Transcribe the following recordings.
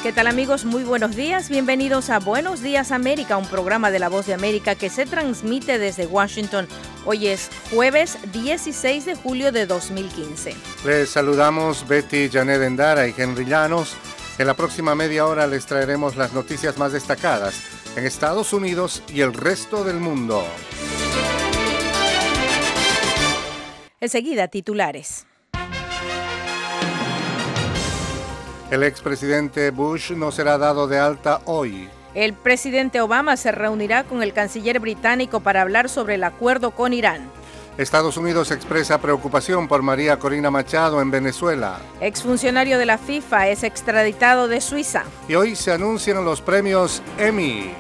¿Qué tal, amigos? Muy buenos días. Bienvenidos a Buenos Días América, un programa de La Voz de América que se transmite desde Washington. Hoy es jueves 16 de julio de 2015. Les saludamos Betty, Janet Endara y Henry Llanos. En la próxima media hora les traeremos las noticias más destacadas en Estados Unidos y el resto del mundo. Enseguida, titulares. El expresidente Bush no será dado de alta hoy. El presidente Obama se reunirá con el canciller británico para hablar sobre el acuerdo con Irán. Estados Unidos expresa preocupación por María Corina Machado en Venezuela. Exfuncionario de la FIFA es extraditado de Suiza. Y hoy se anuncian los premios Emmy.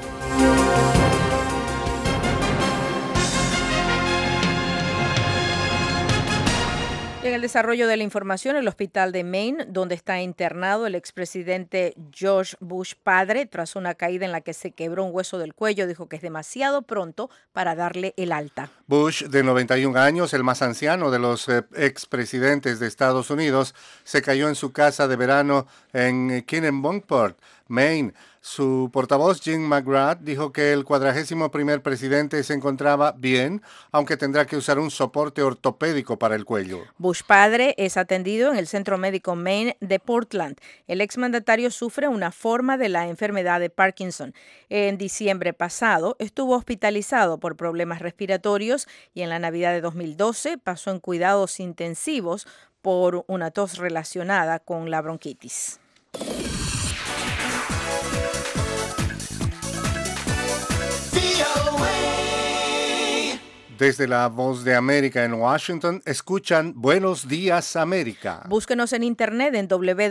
En el desarrollo de la información, el hospital de Maine, donde está internado el expresidente George Bush padre, tras una caída en la que se quebró un hueso del cuello, dijo que es demasiado pronto para darle el alta. Bush, de 91 años, el más anciano de los expresidentes de Estados Unidos, se cayó en su casa de verano en Kennebunkport, Maine. Su portavoz, Jim McGrath, dijo que el 41º presidente se encontraba bien, aunque tendrá que usar un soporte ortopédico para el cuello. Bush padre es atendido en el Centro Médico Maine de Portland. El exmandatario sufre una forma de la enfermedad de Parkinson. En diciembre pasado estuvo hospitalizado por problemas respiratorios y en la Navidad de 2012 pasó en cuidados intensivos por una tos relacionada con la bronquitis. Desde La Voz de América en Washington, escuchan Buenos Días América. Búsquenos en internet en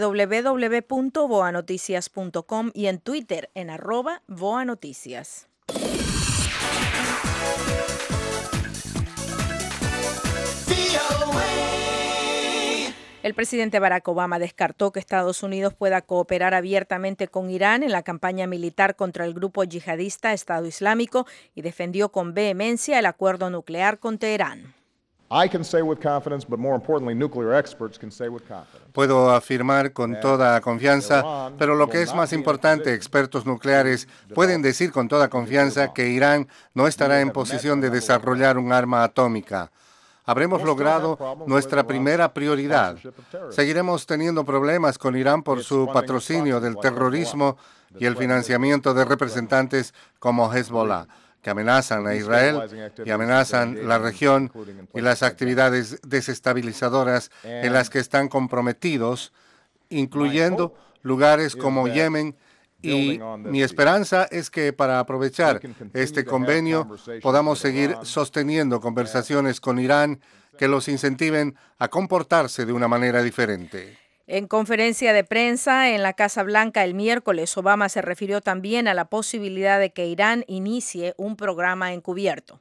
www.voanoticias.com y en Twitter en @voanoticias. El presidente Barack Obama descartó que Estados Unidos pueda cooperar abiertamente con Irán en la campaña militar contra el grupo yihadista Estado Islámico y defendió con vehemencia el acuerdo nuclear con Teherán. Puedo afirmar con toda confianza, pero lo que es más importante, expertos nucleares pueden decir con toda confianza que Irán no estará en posición de desarrollar un arma atómica. Habremos logrado nuestra primera prioridad. Seguiremos teniendo problemas con Irán por su patrocinio del terrorismo y el financiamiento de representantes como Hezbollah, que amenazan a Israel y amenazan la región y las actividades desestabilizadoras en las que están comprometidos, incluyendo lugares como Yemen. Y mi esperanza es que para aprovechar este convenio podamos seguir sosteniendo conversaciones con Irán que los incentiven a comportarse de una manera diferente. En conferencia de prensa en la Casa Blanca el miércoles, Obama se refirió también a la posibilidad de que Irán inicie un programa encubierto.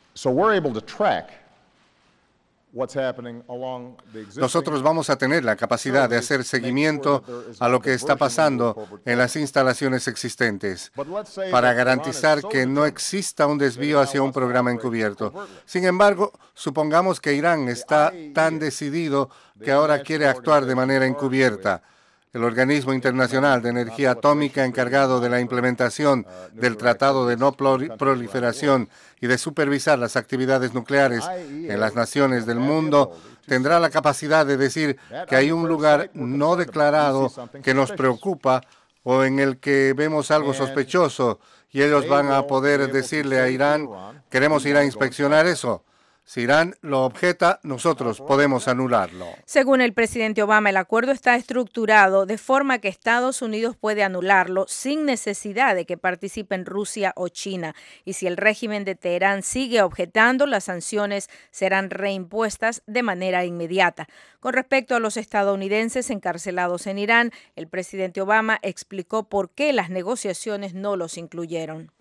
Nosotros vamos a tener la capacidad de hacer seguimiento a lo que está pasando en las instalaciones existentes para garantizar que no exista un desvío hacia un programa encubierto. Sin embargo, supongamos que Irán está tan decidido que ahora quiere actuar de manera encubierta. El Organismo Internacional de Energía Atómica, encargado de la implementación del Tratado de No Proliferación y de supervisar las actividades nucleares en las naciones del mundo, tendrá la capacidad de decir que hay un lugar no declarado que nos preocupa o en el que vemos algo sospechoso, y ellos van a poder decirle a Irán, queremos ir a inspeccionar eso. Si Irán lo objeta, nosotros podemos anularlo. Según el presidente Obama, el acuerdo está estructurado de forma que Estados Unidos puede anularlo sin necesidad de que participen Rusia o China. Y si el régimen de Teherán sigue objetando, las sanciones serán reimpuestas de manera inmediata. Con respecto a los estadounidenses encarcelados en Irán, el presidente Obama explicó por qué las negociaciones no los incluyeron.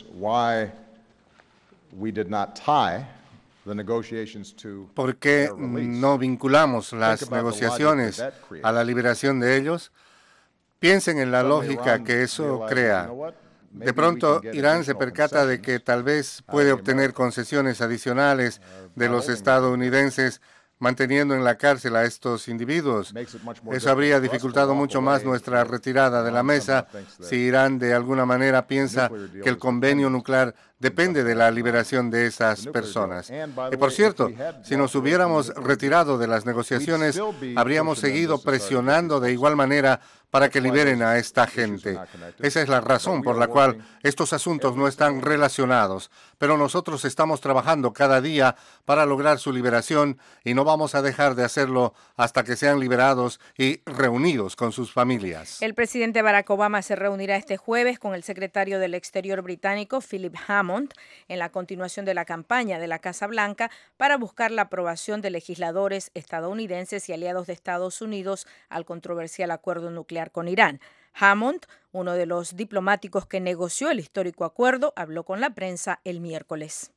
¿Por qué no vinculamos las negociaciones a la liberación de ellos? Piensen en la lógica que eso crea. De pronto, Irán se percata de que tal vez puede obtener concesiones adicionales de los estadounidenses manteniendo en la cárcel a estos individuos. Eso habría dificultado mucho más nuestra retirada de la mesa si Irán de alguna manera piensa que el convenio nuclear depende de la liberación de esas personas. Y por cierto, si nos hubiéramos retirado de las negociaciones, habríamos seguido presionando de igual manera para que liberen a esta gente. Esa es la razón por la cual estos asuntos no están relacionados, pero nosotros estamos trabajando cada día para lograr su liberación y no vamos a dejar de hacerlo hasta que sean liberados y reunidos con sus familias. El presidente Barack Obama se reunirá este jueves con el secretario del Exterior británico, Philip Hammond, en la continuación de la campaña de la Casa Blanca para buscar la aprobación de legisladores estadounidenses y aliados de Estados Unidos al controversial acuerdo nuclear con Irán. Hammond, uno de los diplomáticos que negoció el histórico acuerdo, habló con la prensa el miércoles.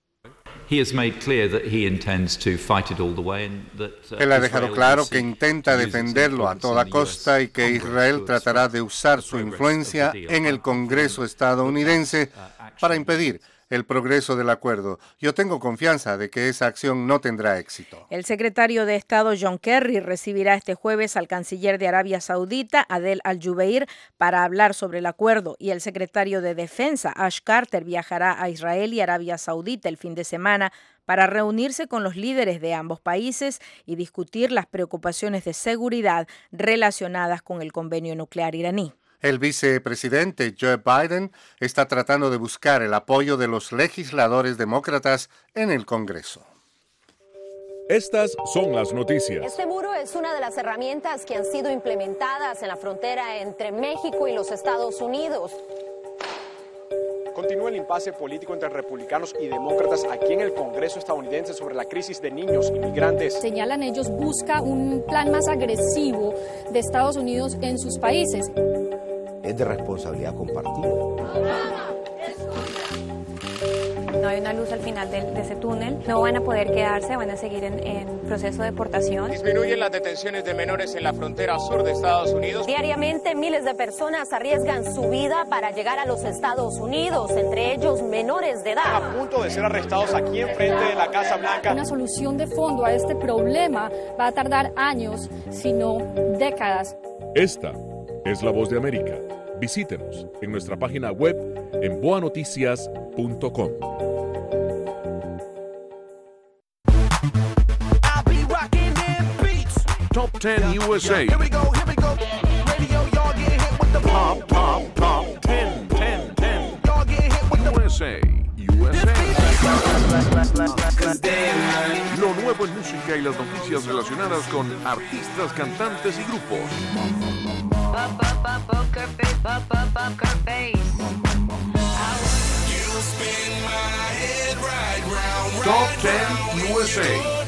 Él ha dejado claro que intenta defenderlo a toda costa y que Israel tratará de usar su influencia en el Congreso estadounidense para impedir el progreso del acuerdo. Yo tengo confianza de que esa acción no tendrá éxito. El secretario de Estado John Kerry recibirá este jueves al canciller de Arabia Saudita, Adel Al-Jubeir, para hablar sobre el acuerdo, y el secretario de Defensa, Ash Carter, viajará a Israel y Arabia Saudita el fin de semana para reunirse con los líderes de ambos países y discutir las preocupaciones de seguridad relacionadas con el convenio nuclear iraní. El vicepresidente Joe Biden está tratando de buscar el apoyo de los legisladores demócratas en el Congreso. Estas son las noticias. Este muro es una de las herramientas que han sido implementadas en la frontera entre México y los Estados Unidos. Continúa el impasse político entre republicanos y demócratas aquí en el Congreso estadounidense sobre la crisis de niños inmigrantes. Señalan ellos, busca un plan más agresivo de Estados Unidos en sus países. Es de responsabilidad compartida. No hay una luz al final de ese túnel. No van a poder quedarse, van a seguir en proceso de deportación. Disminuyen las detenciones de menores en la frontera sur de Estados Unidos. Diariamente miles de personas arriesgan su vida para llegar a los Estados Unidos, entre ellos menores de edad. Están a punto de ser arrestados aquí enfrente de la Casa Blanca. Una solución de fondo a este problema va a tardar años, si no décadas. Esta es La Voz de América. Visítenos en nuestra página web en boanoticias.com. Top 10 USA. Here we go. Radio, y'all get hit with the top 10. Y'all get hit with the USA. Lo nuevo en música y las noticias relacionadas con artistas, cantantes y grupos. Top 10 USA.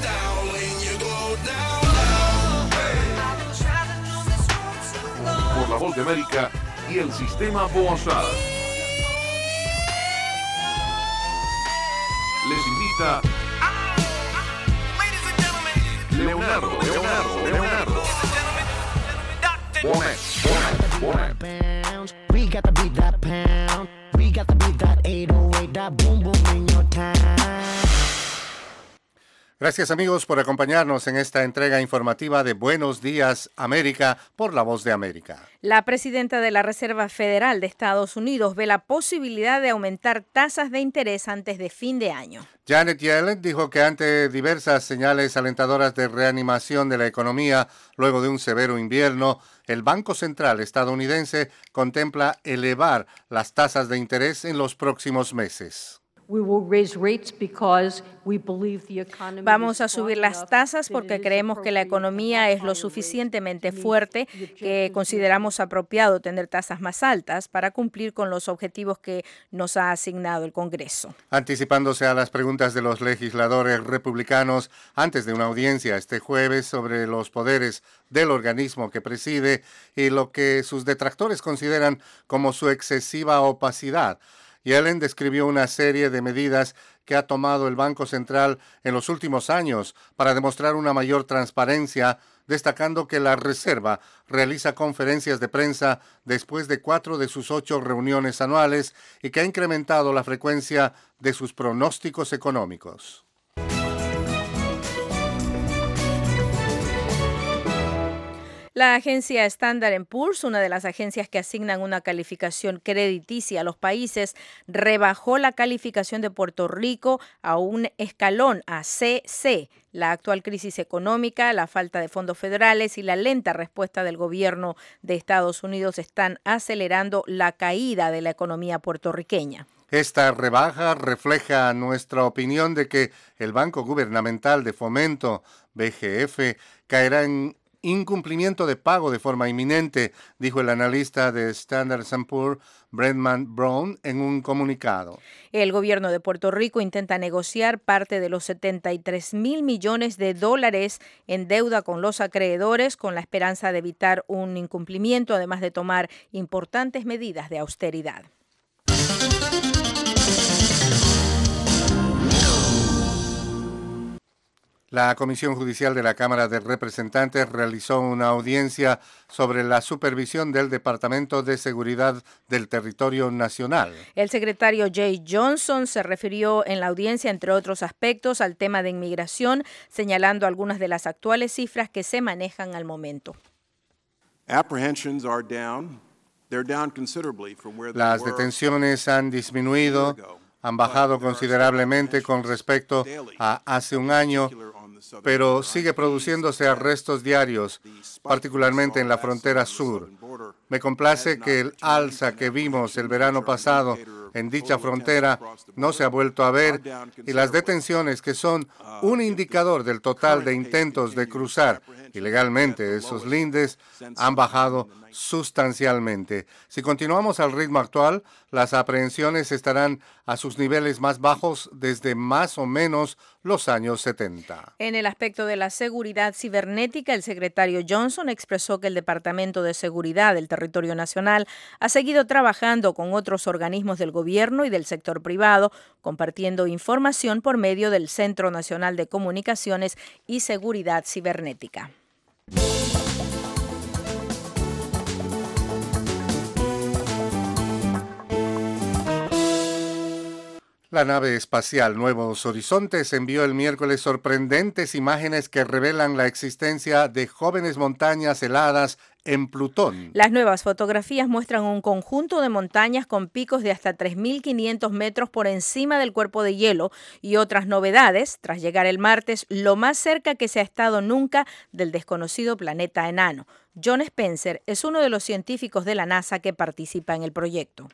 Por La Voz de América y el Sistema Boazada. Les invita Leonardo. We got to beat that pound. We got to beat that 808, that boom boom in your town. Gracias amigos por acompañarnos en esta entrega informativa de Buenos Días América por La Voz de América. La presidenta de la Reserva Federal de Estados Unidos ve la posibilidad de aumentar tasas de interés antes de fin de año. Janet Yellen dijo que ante diversas señales alentadoras de reanimación de la economía luego de un severo invierno, el Banco Central estadounidense contempla elevar las tasas de interés en los próximos meses. Vamos a subir las tasas porque creemos que la economía es lo suficientemente fuerte que consideramos apropiado tener tasas más altas para cumplir con los objetivos que nos ha asignado el Congreso. Anticipándose a las preguntas de los legisladores republicanos antes de una audiencia este jueves sobre los poderes del organismo que preside y lo que sus detractores consideran como su excesiva opacidad, Yellen describió una serie de medidas que ha tomado el Banco Central en los últimos años para demostrar una mayor transparencia, destacando que la Reserva realiza conferencias de prensa después de 4 de sus 8 reuniones anuales y que ha incrementado la frecuencia de sus pronósticos económicos. La agencia Standard & Poor's, una de las agencias que asignan una calificación crediticia a los países, rebajó la calificación de Puerto Rico a un escalón, a CC. La actual crisis económica, la falta de fondos federales y la lenta respuesta del gobierno de Estados Unidos están acelerando la caída de la economía puertorriqueña. Esta rebaja refleja nuestra opinión de que el Banco Gubernamental de Fomento, BGF, caerá en incumplimiento de pago de forma inminente, dijo el analista de Standard & Poor's, Brendan Brown, en un comunicado. El gobierno de Puerto Rico intenta negociar parte de los 73,000 millones de dólares en deuda con los acreedores con la esperanza de evitar un incumplimiento, además de tomar importantes medidas de austeridad. La Comisión Judicial de la Cámara de Representantes realizó una audiencia sobre la supervisión del Departamento de Seguridad del Territorio Nacional. El secretario Jay Johnson se refirió en la audiencia, entre otros aspectos, al tema de inmigración, señalando algunas de las actuales cifras que se manejan al momento. Las detenciones han disminuido, han bajado considerablemente con respecto a hace un año, pero sigue produciéndose arrestos diarios, particularmente en la frontera sur. Me complace que el alza que vimos el verano pasado en dicha frontera no se ha vuelto a ver y las detenciones, que son un indicador del total de intentos de cruzar ilegalmente esos lindes, han bajado sustancialmente. Si continuamos al ritmo actual, las aprehensiones estarán a sus niveles más bajos desde más o menos los años 70. En el aspecto de la seguridad cibernética, el secretario Johnson expresó que el Departamento de Seguridad del Territorio Nacional ha seguido trabajando con otros organismos del gobierno y del sector privado, compartiendo información por medio del Centro Nacional de Comunicaciones y Seguridad Cibernética. La nave espacial Nuevos Horizontes envió el miércoles sorprendentes imágenes que revelan la existencia de jóvenes montañas heladas en Plutón. Las nuevas fotografías muestran un conjunto de montañas con picos de hasta 3.500 metros por encima del cuerpo de hielo y otras novedades, tras llegar el martes lo más cerca que se ha estado nunca del desconocido planeta enano. John Spencer es uno de los científicos de la NASA que participa en el proyecto.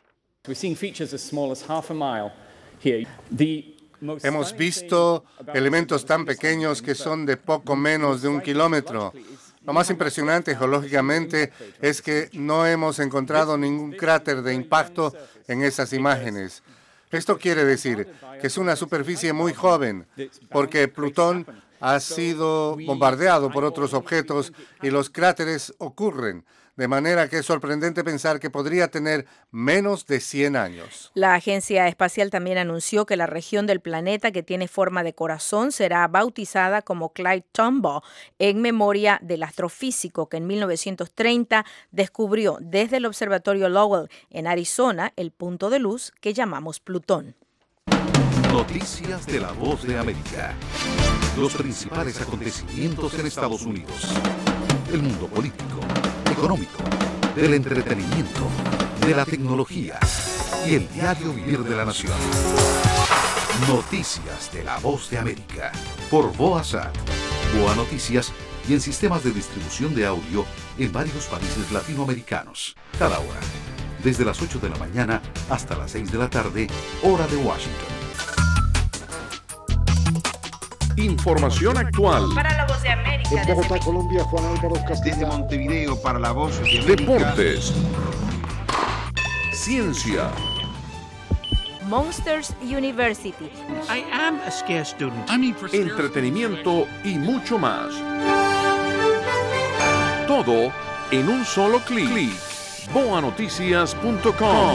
Hemos visto elementos tan pequeños que son de poco menos de 1 kilómetro. Lo más impresionante geológicamente es que no hemos encontrado ningún cráter de impacto en esas imágenes. Esto quiere decir que es una superficie muy joven, porque Plutón ha sido bombardeado por otros objetos y los cráteres ocurren. De manera que es sorprendente pensar que podría tener menos de 100 años. La Agencia Espacial también anunció que la región del planeta que tiene forma de corazón será bautizada como Clyde Tombaugh en memoria del astrofísico que en 1930 descubrió desde el Observatorio Lowell en Arizona el punto de luz que llamamos Plutón. Noticias de la Voz de América. Los principales acontecimientos en Estados Unidos. El mundo político, económico, del entretenimiento, de la tecnología y el diario vivir de la nación. Noticias de la Voz de América por Boasat, Boa Noticias y en sistemas de distribución de audio en varios países latinoamericanos. Cada hora, desde las 8 de la mañana hasta las 6 de la tarde, hora de Washington. Información actual. Para la Voz de América. En Bogotá, Colombia, Juan Álvaro Castillo. Desde Montevideo para la Voz de América. Deportes. Ciencia. Monsters University. I am a scarce student. Entretenimiento y mucho más. Todo en un solo clic. boanoticias.com.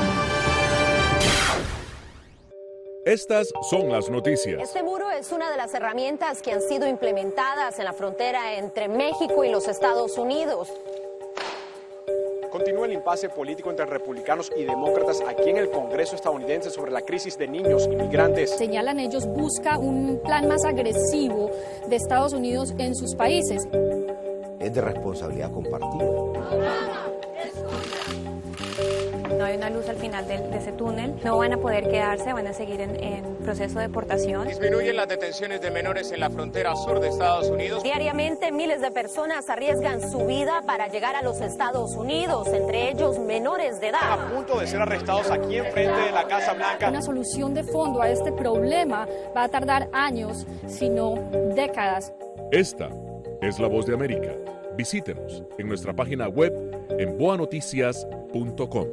Estas son las noticias. Este muro es una de las herramientas que han sido implementadas en la frontera entre México y los Estados Unidos. Continúa el impasse político entre republicanos y demócratas aquí en el Congreso estadounidense sobre la crisis de niños inmigrantes. Señalan ellos, busca un plan más agresivo de Estados Unidos en sus países. es de responsabilidad compartida. No hay una luz al final de ese túnel. No van a poder quedarse, van a seguir en proceso de deportación. Disminuyen las detenciones de menores en la frontera sur de Estados Unidos. Diariamente miles de personas arriesgan su vida para llegar a los Estados Unidos, entre ellos menores de edad. A punto de ser arrestados aquí enfrente de la Casa Blanca. Una solución de fondo a este problema va a tardar años, si no décadas. Esta es La Voz de América. Visítenos en nuestra página web en boanoticias.com.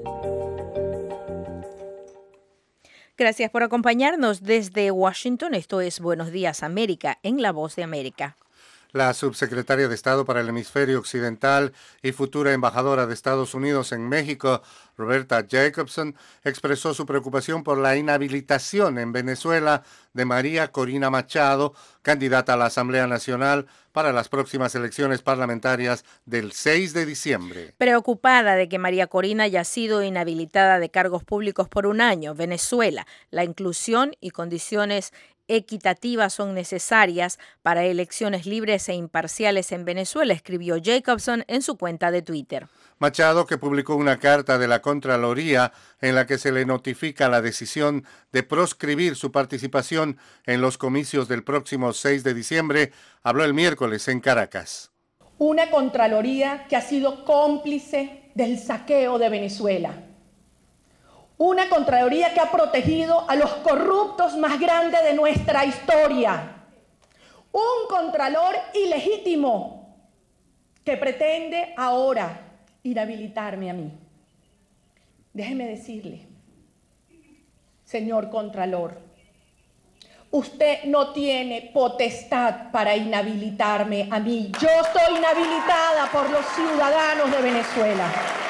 Gracias por acompañarnos desde Washington. Esto es Buenos Días América en La Voz de América. La subsecretaria de Estado para el Hemisferio Occidental y futura embajadora de Estados Unidos en México, Roberta Jacobson, expresó su preocupación por la inhabilitación en Venezuela de María Corina Machado, candidata a la Asamblea Nacional para las próximas elecciones parlamentarias del 6 de diciembre. Preocupada de que María Corina haya sido inhabilitada de cargos públicos por un año, Venezuela, la inclusión y condiciones equitativas son necesarias para elecciones libres e imparciales en Venezuela, escribió Jacobson en su cuenta de Twitter. Machado, que publicó una carta de la Contraloría en la que se le notifica la decisión de proscribir su participación en los comicios del próximo 6 de diciembre, habló el miércoles en Caracas. Una Contraloría que ha sido cómplice del saqueo de Venezuela. Una Contraloría que ha protegido a los corruptos más grandes de nuestra historia. Un Contralor ilegítimo que pretende ahora inhabilitarme a mí. Déjeme decirle, señor Contralor, usted no tiene potestad para inhabilitarme a mí. Yo estoy inhabilitada por los ciudadanos de Venezuela.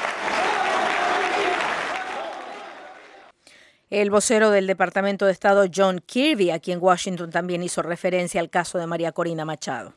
El vocero del Departamento de Estado, John Kirby, aquí en Washington, también hizo referencia al caso de María Corina Machado.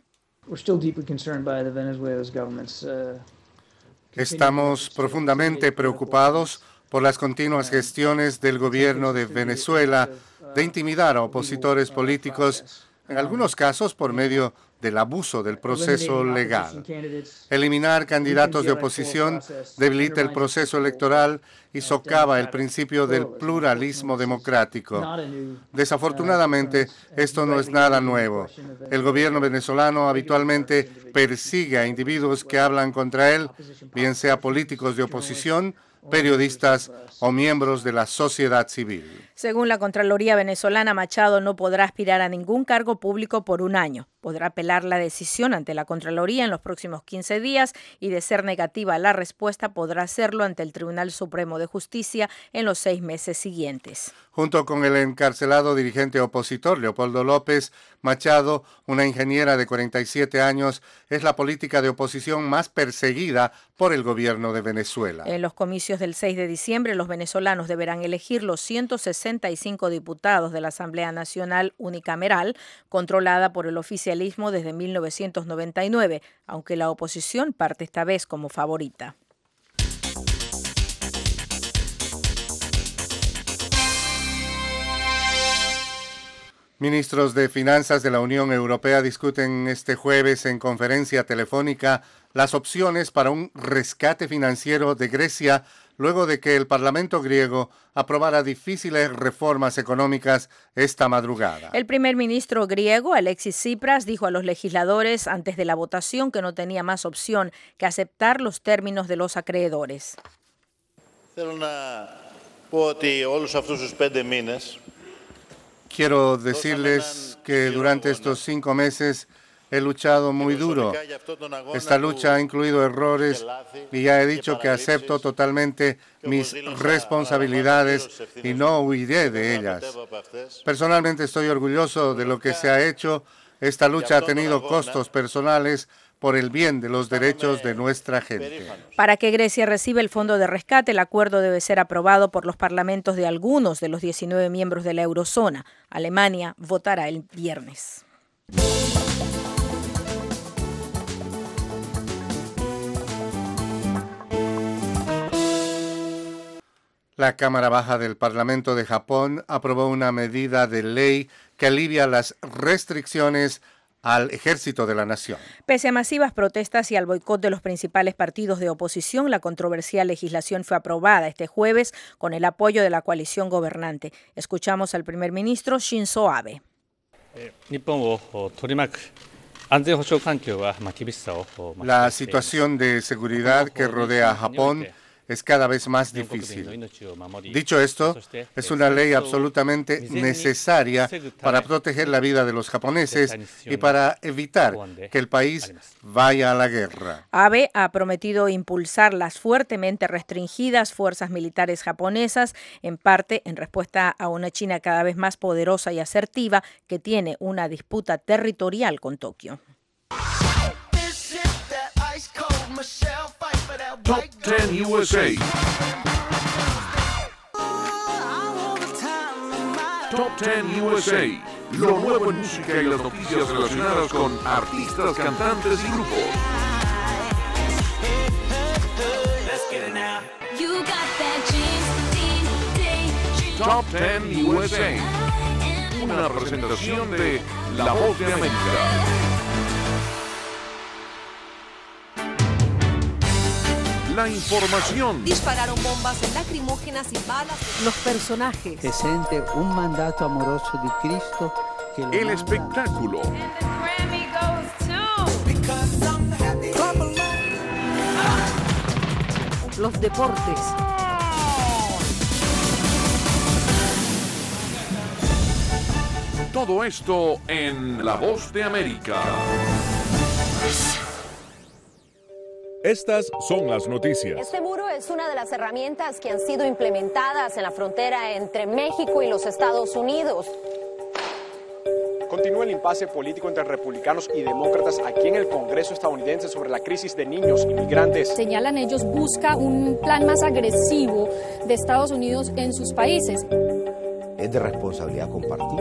Estamos profundamente preocupados por las continuas gestiones del gobierno de Venezuela de intimidar a opositores políticos, en algunos casos por medio del abuso del proceso legal. Eliminar candidatos de oposición debilita el proceso electoral y socava el principio del pluralismo democrático. Desafortunadamente, esto no es nada nuevo. El gobierno venezolano habitualmente persigue a individuos que hablan contra él, bien sea políticos de oposición, periodistas o miembros de la sociedad civil. Según la Contraloría venezolana, Machado no podrá aspirar a ningún cargo público por un año. Podrá apelar la decisión ante la Contraloría en los próximos 15 días y, de ser negativa la respuesta, podrá hacerlo ante el Tribunal Supremo de Justicia en los 6 meses siguientes. Junto con el encarcelado dirigente opositor Leopoldo López, Machado, una ingeniera de 47 años, es la política de oposición más perseguida por el gobierno de Venezuela. En los comicios del 6 de diciembre, los venezolanos deberán elegir los 165 diputados de la Asamblea Nacional Unicameral, controlada por el oficialismo desde 1999, aunque la oposición parte esta vez como favorita. Ministros de Finanzas de la Unión Europea discuten este jueves en conferencia telefónica las opciones para un rescate financiero de Grecia luego de que el Parlamento griego aprobara difíciles reformas económicas esta madrugada. El primer ministro griego, Alexis Tsipras, dijo a los legisladores antes de la votación que no tenía más opción que aceptar los términos de los acreedores. Quiero decirles que durante estos 5 meses he luchado muy duro. Esta lucha ha incluido errores y ya he dicho que acepto totalmente mis responsabilidades y no huiré de ellas. Personalmente estoy orgulloso de lo que se ha hecho. Esta lucha ha tenido costos personales por el bien de los derechos de nuestra gente. Para que Grecia reciba el fondo de rescate, el acuerdo debe ser aprobado por los parlamentos de algunos de los 19 miembros de la eurozona. Alemania votará el viernes. La Cámara Baja del Parlamento de Japón aprobó una medida de ley que alivia las restricciones al ejército de la nación. Pese a masivas protestas y al boicot de los principales partidos de oposición, la controversial legislación fue aprobada este jueves con el apoyo de la coalición gobernante. Escuchamos al primer ministro Shinzo Abe. La situación de seguridad que rodea a Japón es cada vez más difícil. Dicho esto, es una ley absolutamente necesaria para proteger la vida de los japoneses y para evitar que el país vaya a la guerra. Abe ha prometido impulsar las fuertemente restringidas fuerzas militares japonesas, en parte en respuesta a una China cada vez más poderosa y asertiva que tiene una disputa territorial con Tokio. Top 10 USA. Top 10 USA. Lo nuevo en música y las noticias relacionadas con artistas, cantantes y grupos. Top 10 USA. Una presentación de La Voz de América. La información. Dispararon bombas lacrimógenas y balas. Los personajes. Se siente un mandato amoroso de Cristo. Que el espectáculo. Los deportes. Todo esto en La Voz de América. Estas son las noticias. Este muro es una de las herramientas que han sido implementadas en la frontera entre México y los Estados Unidos. Continúa el impasse político entre republicanos y demócratas aquí en el Congreso estadounidense sobre la crisis de niños inmigrantes. Señalan ellos, busca un plan más agresivo de Estados Unidos en sus países. Es de responsabilidad compartida.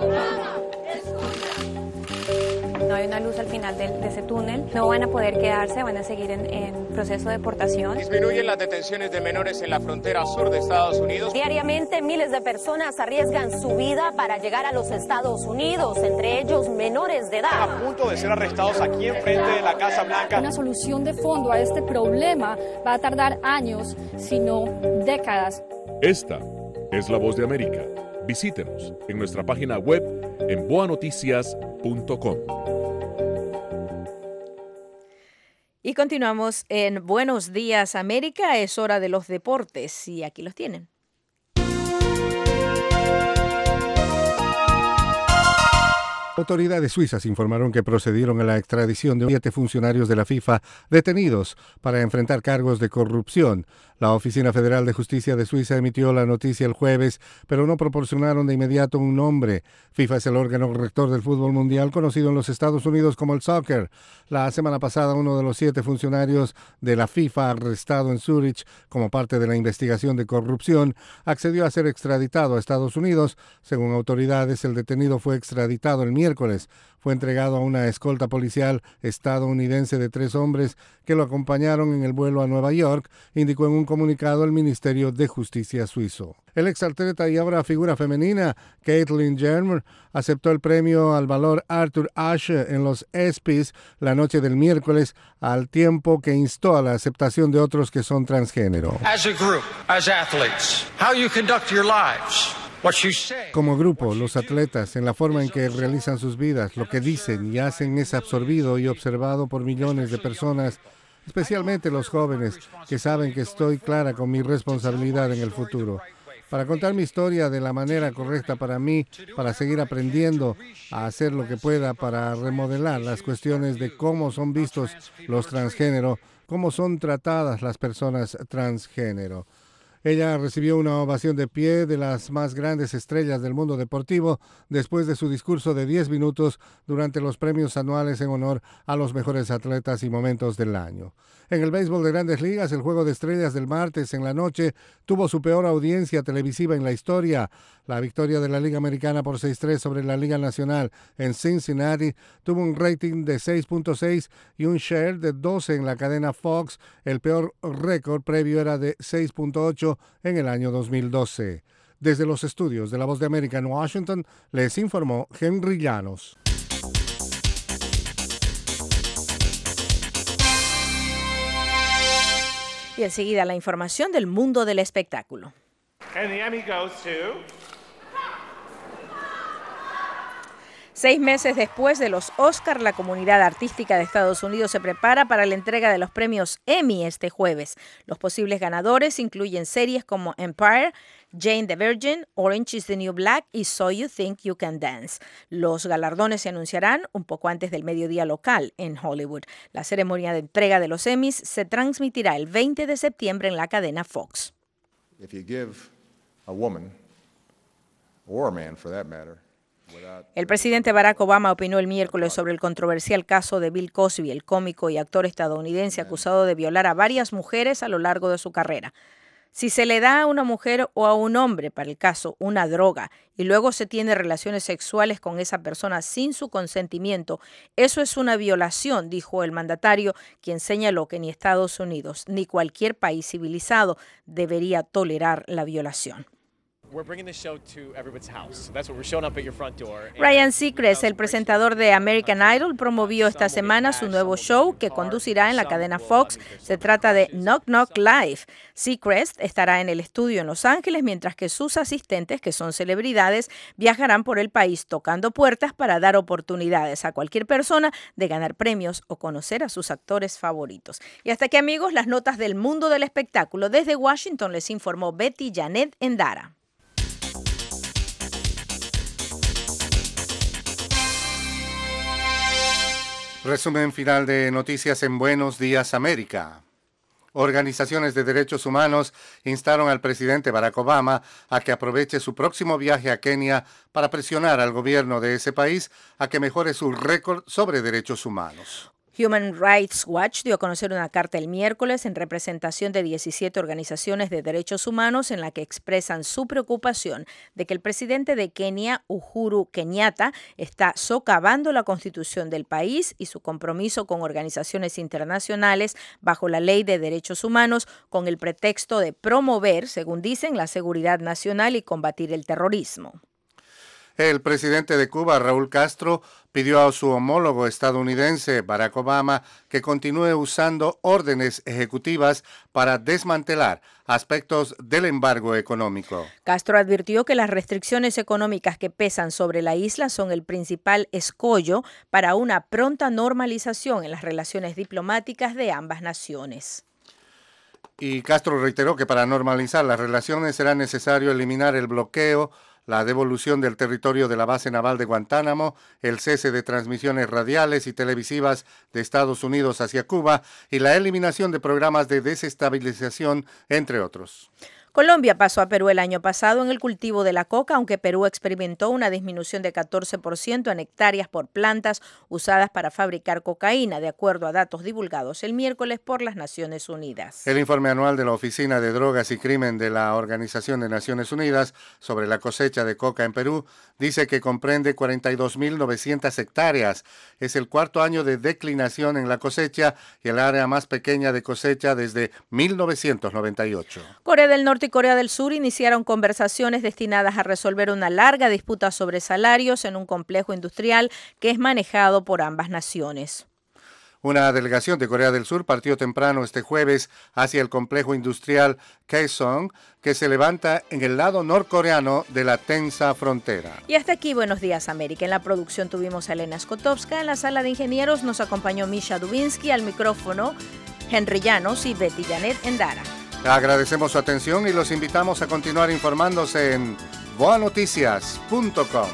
No hay una luz al final de ese túnel. No van a poder quedarse, van a seguir en proceso de deportación. Disminuyen las detenciones de menores en la frontera sur de Estados Unidos. Diariamente miles de personas arriesgan su vida para llegar a los Estados Unidos, entre ellos menores de edad. A punto de ser arrestados aquí enfrente de la Casa Blanca. Una solución de fondo a este problema va a tardar años, si no décadas. Esta es La Voz de América. Visítenos en nuestra página web en boanoticias.com. Y continuamos en Buenos Días América. Es hora de los deportes y aquí los tienen. Autoridades suizas informaron que procedieron a la extradición de 7 funcionarios de la FIFA detenidos para enfrentar cargos de corrupción. La Oficina Federal de Justicia de Suiza emitió la noticia el jueves, pero no proporcionaron de inmediato un nombre. FIFA es el órgano rector del fútbol mundial, conocido en los Estados Unidos como el soccer. La semana pasada, uno de los 7 funcionarios de la FIFA arrestado en Zúrich como parte de la investigación de corrupción accedió a ser extraditado a Estados Unidos. Según autoridades, el detenido fue extraditado el miércoles. Fue entregado a una escolta policial estadounidense de 3 hombres que lo acompañaron en el vuelo a Nueva York, indicó en un comunicado el Ministerio de Justicia suizo. El exatleta y ahora figura femenina, Caitlyn Jenner, aceptó el premio al valor Arthur Ashe en los ESPYs la noche del miércoles, al tiempo que instó a la aceptación de otros que son transgénero. As a group, as athletes, how you conduct your lives. Como grupo, los atletas, en la forma en que realizan sus vidas, lo que dicen y hacen es absorbido y observado por millones de personas, especialmente los jóvenes, que saben que estoy clara con mi responsabilidad en el futuro. Para contar mi historia de la manera correcta para mí, para seguir aprendiendo a hacer lo que pueda para remodelar las cuestiones de cómo son vistos los transgénero, cómo son tratadas las personas transgénero. Ella recibió una ovación de pie de las más grandes estrellas del mundo deportivo después de su discurso de 10 minutos durante los premios anuales en honor a los mejores atletas y momentos del año. En el béisbol de Grandes Ligas, el Juego de Estrellas del martes en la noche tuvo su peor audiencia televisiva en la historia. La victoria de la Liga Americana por 6-3 sobre la Liga Nacional en Cincinnati tuvo un rating de 6.6 y un share de 12 en la cadena Fox. El peor récord previo era de 6.8 en el año 2012. Desde los estudios de La Voz de América en Washington, les informó Henry Llanos. Y enseguida la información del mundo del espectáculo. And the Emmy goes to... 6 meses después de los Oscar, la comunidad artística de Estados Unidos se prepara para la entrega de los premios Emmy este jueves. Los posibles ganadores incluyen series como Empire, Jane the Virgin, Orange is the New Black y So You Think You Can Dance. Los galardones se anunciarán un poco antes del mediodía local en Hollywood. La ceremonia de entrega de los Emmys se transmitirá el 20 de septiembre en la cadena Fox. If you give a woman, or a man for that matter, el presidente Barack Obama opinó el miércoles sobre el controversial caso de Bill Cosby, el cómico y actor estadounidense acusado de violar a varias mujeres a lo largo de su carrera. Si se le da a una mujer o a un hombre, para el caso, una droga, y luego se tiene relaciones sexuales con esa persona sin su consentimiento, eso es una violación, dijo el mandatario, quien señaló que ni Estados Unidos ni cualquier país civilizado debería tolerar la violación. Ryan Seacrest, el presentador de American Idol, promovió esta semana su nuevo show que conducirá en la cadena Fox. Se trata de Knock Knock Live. Seacrest estará en el estudio en Los Ángeles, mientras que sus asistentes, que son celebridades, viajarán por el país tocando puertas para dar oportunidades a cualquier persona de ganar premios o conocer a sus actores favoritos. Y hasta aquí, amigos, las notas del mundo del espectáculo. Desde Washington les informó Betty Janet Endara. Resumen final de noticias en Buenos Días América. Organizaciones de derechos humanos instaron al presidente Barack Obama a que aproveche su próximo viaje a Kenia para presionar al gobierno de ese país a que mejore su récord sobre derechos humanos. Human Rights Watch dio a conocer una carta el miércoles en representación de 17 organizaciones de derechos humanos en la que expresan su preocupación de que el presidente de Kenia, Uhuru Kenyatta, está socavando la constitución del país y su compromiso con organizaciones internacionales bajo la ley de derechos humanos con el pretexto de promover, según dicen, la seguridad nacional y combatir el terrorismo. El presidente de Cuba, Raúl Castro, pidió a su homólogo estadounidense, Barack Obama, que continúe usando órdenes ejecutivas para desmantelar aspectos del embargo económico. Castro advirtió que las restricciones económicas que pesan sobre la isla son el principal escollo para una pronta normalización en las relaciones diplomáticas de ambas naciones. Y Castro reiteró que para normalizar las relaciones será necesario eliminar el bloqueo, la devolución del territorio de la base naval de Guantánamo, el cese de transmisiones radiales y televisivas de Estados Unidos hacia Cuba y la eliminación de programas de desestabilización, entre otros. Colombia pasó a Perú el año pasado en el cultivo de la coca, aunque Perú experimentó una disminución de 14% en hectáreas por plantas usadas para fabricar cocaína, de acuerdo a datos divulgados el miércoles por las Naciones Unidas. El informe anual de la Oficina de Drogas y Crimen de la Organización de Naciones Unidas sobre la cosecha de coca en Perú dice que comprende 42.900 hectáreas. Es el cuarto año de declinación en la cosecha y el área más pequeña de cosecha desde 1998. Corea del Norte y Corea del Sur iniciaron conversaciones destinadas a resolver una larga disputa sobre salarios en un complejo industrial que es manejado por ambas naciones. Una delegación de Corea del Sur partió temprano este jueves hacia el complejo industrial Kaesong, que se levanta en el lado norcoreano de la tensa frontera. Y hasta aquí, Buenos Días América. En la producción tuvimos a Elena Skotowska, en la sala de ingenieros nos acompañó Misha Dubinsky, al micrófono Henry Llanos y Betty Janet Endara. Agradecemos su atención y los invitamos a continuar informándose en boanoticias.com.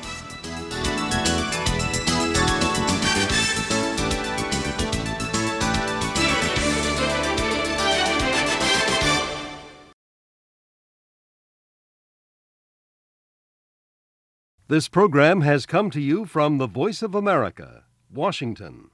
This program has come to you from the Voice of America, Washington.